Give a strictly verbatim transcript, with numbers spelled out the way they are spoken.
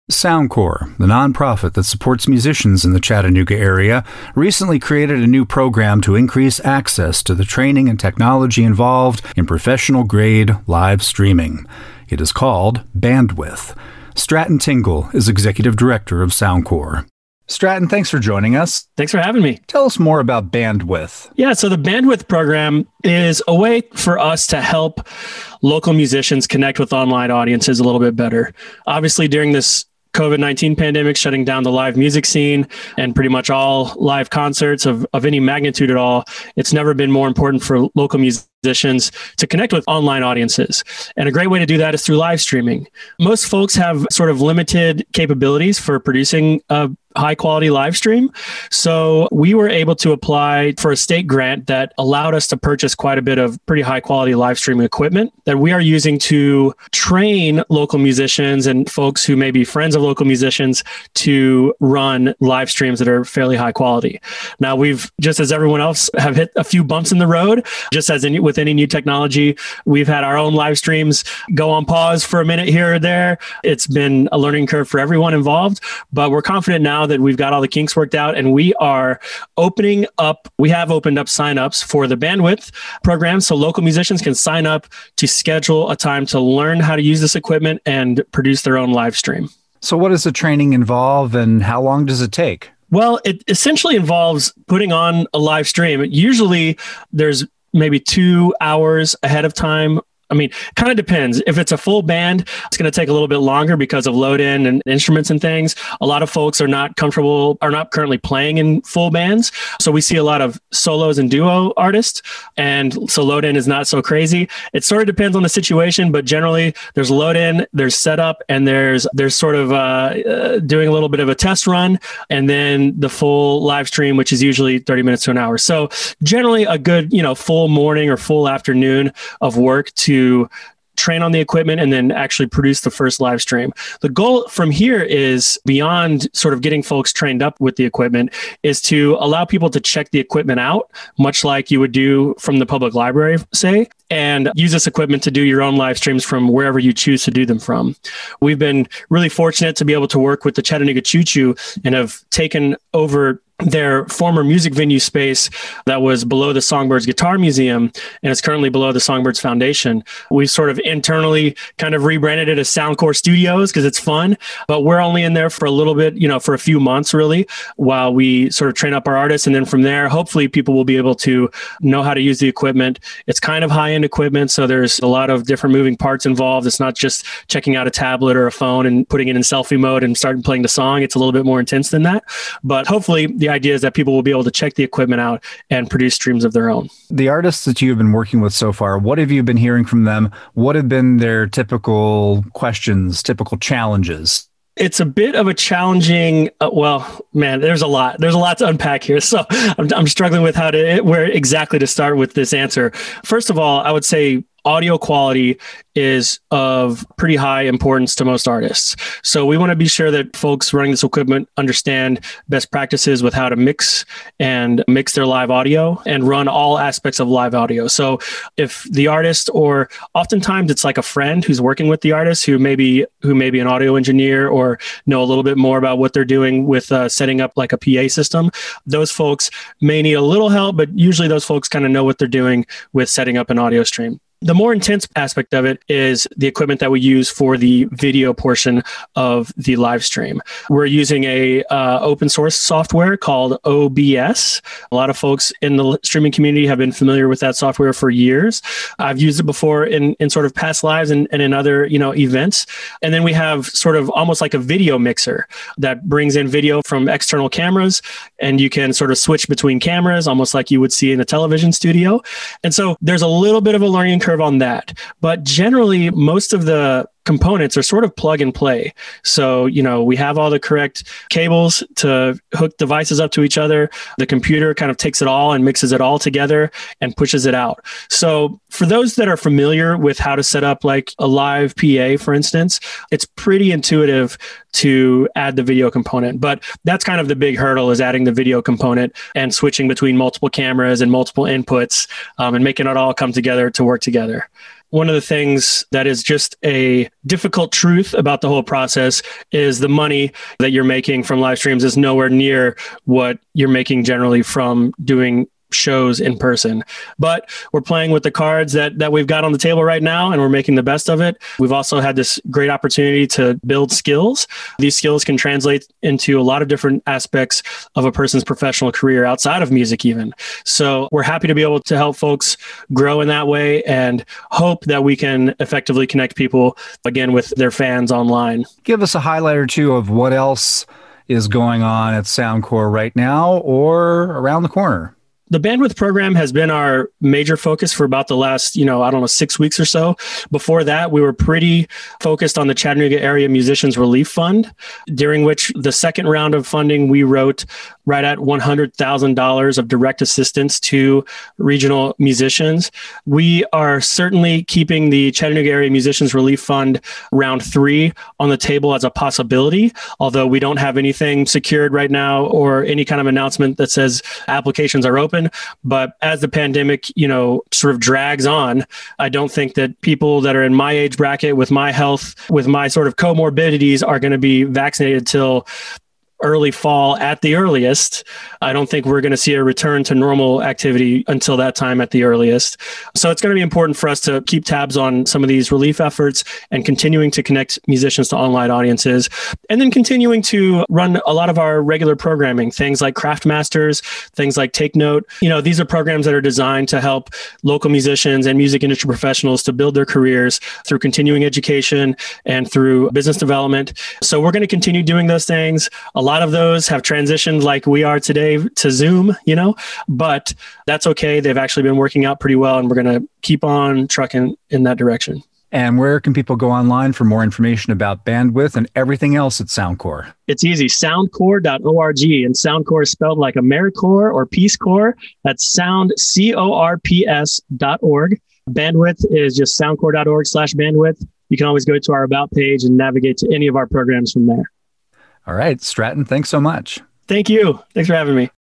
Soundcore, the nonprofit that supports musicians in the Chattanooga area, recently created a new program to increase access to the training and technology involved in professional-grade live streaming. It is called Bandwidth. Stratton Tingle is executive director of Soundcore. Stratton, thanks for joining us. Thanks for having me. Tell us more about Bandwidth. Yeah, so the Bandwidth program is a way for us to help local musicians connect with online audiences a little bit better. Obviously, during this COVID nineteen pandemic shutting down the live music scene and pretty much all live concerts of, of any magnitude at all, it's never been more important for local musicians to connect with online audiences. And a great way to do that is through live streaming. Most folks have sort of limited capabilities for producing a high quality live stream. So we were able to apply for a state grant that allowed us to purchase quite a bit of pretty high quality live streaming equipment that we are using to train local musicians and folks who may be friends of local musicians to run live streams that are fairly high quality. Now we've, just as everyone else, have hit a few bumps in the road, just as in, with any new technology. We've had our own live streams go on pause for a minute here or there. It's been a learning curve for everyone involved, but we're confident now that we've got all the kinks worked out and we are opening up, we have opened up signups for the Bandwidth program so local musicians can sign up to schedule a time to learn how to use this equipment and produce their own live stream. So what does the training involve and how long does it take? Well, it essentially involves putting on a live stream. Usually there's maybe two hours ahead of time. I mean, kind of depends. If it's a full band, it's going to take a little bit longer because of load in and instruments and things. A lot of folks are not comfortable, are not currently playing in full bands. So we see a lot of solos and duo artists. And so load in is not so crazy. It sort of depends on the situation, but generally there's load in, there's setup, and there's, there's sort of uh, uh, doing a little bit of a test run, and then the full live stream, which is usually thirty minutes to an hour. So generally a good, you know, full morning or full afternoon of work to train on the equipment and then actually produce the first live stream. The goal from here is beyond sort of getting folks trained up with the equipment is to allow people to check the equipment out, much like you would do from the public library, say, and use this equipment to do your own live streams from wherever you choose to do them from. We've been really fortunate to be able to work with the Chattanooga Choo Choo and have taken over their former music venue space that was below the Songbirds Guitar Museum and is currently below the Songbirds Foundation. We've sort of internally kind of rebranded it as Soundcore Studios because it's fun, but we're only in there for a little bit, you know, for a few months really, while we sort of train up our artists. And then from there, hopefully people will be able to know how to use the equipment. It's kind of high-end equipment, so there's a lot of different moving parts involved. It's not just checking out a tablet or a phone and putting it in selfie mode and starting playing the song. It's a little bit more intense than that. But hopefully the idea is that people will be able to check the equipment out and produce streams of their own. The artists that you've been working with so far, what have you been hearing from them? What have been their typical questions, typical challenges? It's a bit of a challenging, uh, well, man, there's a lot. There's a lot to unpack here. So I'm, I'm struggling with how to, where exactly to start with this answer. First of all, I would say audio quality is of pretty high importance to most artists. So we want to be sure that folks running this equipment understand best practices with how to mix and mix their live audio and run all aspects of live audio. So if the artist, or oftentimes it's like a friend who's working with the artist who may be, who may be an audio engineer or know a little bit more about what they're doing with uh, setting up like a P A system, those folks may need a little help, but usually those folks kind of know what they're doing with setting up an audio stream. The more intense aspect of it is the equipment that we use for the video portion of the live stream. We're using a uh, open source software called O B S. A lot of folks in the streaming community have been familiar with that software for years. I've used it before in, in sort of past lives and, and in other, you know, events. And then we have sort of almost like a video mixer that brings in video from external cameras, and you can sort of switch between cameras, almost like you would see in a television studio. And so there's a little bit of a learning curve on that. But generally, most of the components are sort of plug and play. So, you know, we have all the correct cables to hook devices up to each other. The computer kind of takes it all and mixes it all together and pushes it out. So for those that are familiar with how to set up like a live P A, for instance, it's pretty intuitive to add the video component. But that's kind of the big hurdle, is adding the video component and switching between multiple cameras and multiple inputs um, and making it all come together to work together. one of the things that is just a difficult truth about the whole process is the money that you're making from live streams is nowhere near what you're making generally from doing shows in person. But we're playing with the cards that that we've got on the table right now, and we're making the best of it. We've also had this great opportunity to build skills. These skills can translate into a lot of different aspects of a person's professional career outside of music even. So we're happy to be able to help folks grow in that way and hope that we can effectively connect people again with their fans online. Give us a highlight or two of what else is going on at Soundcore right now or around the corner. The Bandwidth program has been our major focus for about the last, you know, I don't know, six weeks or so. Before that, we were pretty focused on the Chattanooga Area Musicians Relief Fund, during which the second round of funding, we wrote right at one hundred thousand dollars of direct assistance to regional musicians. We are certainly keeping the Chattanooga Area Musicians Relief Fund round three on the table as a possibility, although we don't have anything secured right now or any kind of announcement that says applications are open. But as the pandemic, you know, sort of drags on, I don't think that people that are in my age bracket with my health, with my sort of comorbidities are going to be vaccinated till early fall at the earliest. I don't think we're going to see a return to normal activity until that time at the earliest. So it's going to be important for us to keep tabs on some of these relief efforts and continuing to connect musicians to online audiences, and then continuing to run a lot of our regular programming, things like Craft Masters, things like Take Note. You know, these are programs that are designed to help local musicians and music industry professionals to build their careers through continuing education and through business development. So we're going to continue doing those things. A lot of those have transitioned like we are today to Zoom, you know, but that's okay. They've actually been working out pretty well, and we're going to keep on trucking in that direction. And where can people go online for more information about Bandwidth and everything else at Soundcore? It's easy, soundcore dot org, and Soundcore is spelled like AmeriCorps or Peace Corps. That's sound, C O R P S dot org. Bandwidth is just soundcore dot org slash bandwidth. You can always go to our About page and navigate to any of our programs from there. All right, Stratton, thanks so much. Thank you. Thanks for having me.